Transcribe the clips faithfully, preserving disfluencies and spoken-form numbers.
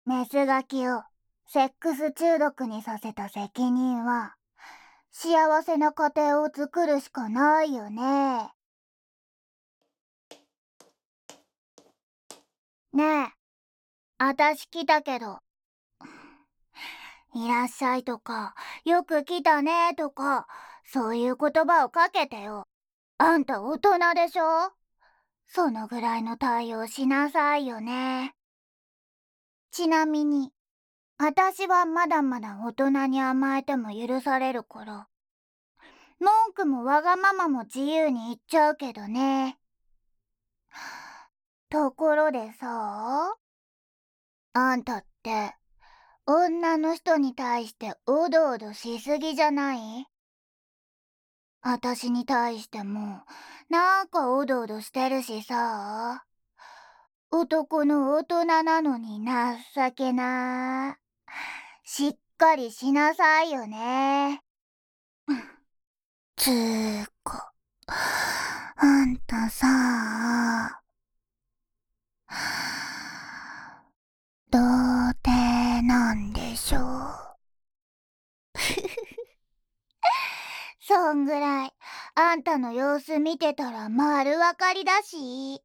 メスガキをセックス中毒にさせた責任は、幸せな家庭を作るしかないよね。ねえ、あたし来たけど、いらっしゃいとか、よく来たねとか、そういう言葉をかけてよ。あんた大人でしょ？そのぐらいの対応しなさいよね。ちなみに、あたしはまだまだ大人に甘えても許されるから、文句もわがままも自由に言っちゃうけどね。ところでさ、あんたって、女の人に対しておどおどしすぎじゃない？あたしに対しても、なんかおどおどしてるしさ。男の大人なのに情けな。しっかりしなさいよね。つーか、あんたさ、童貞なんでしょ？そんぐらい、あんたの様子見てたら丸わかりだし。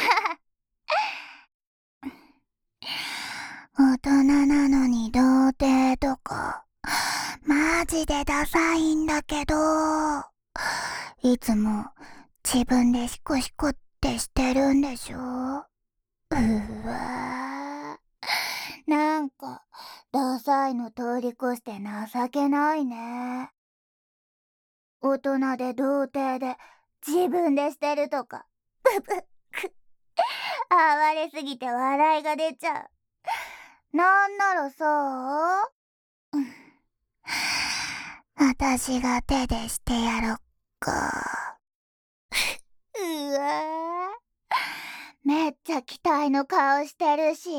大人なのに童貞とか、マジでダサいんだけど、いつも自分でシコシコってしてるんでしょ？うわー、なんか、ダサいの通り越して情けないね。大人で童貞で自分でしてるとか、ぷぷく、哀れすぎて笑いが出ちゃう。なんならさ、あたしが手でしてやろっか。うわー、めっちゃ期待の顔してるし。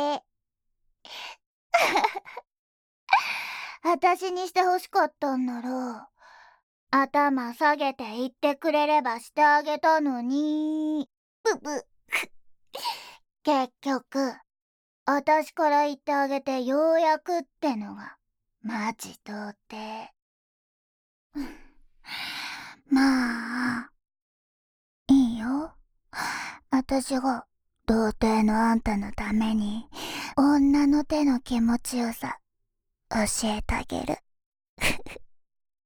あたしにしてほしかったんなら、頭下げて言ってくれればしてあげたのに。ぷぷ。結局、あたしから言ってあげてようやくってのが、マジ童貞。まあ、いいよ。あたしが、童貞のあんたのために、女の手の気持ちよさ、教えてあげる。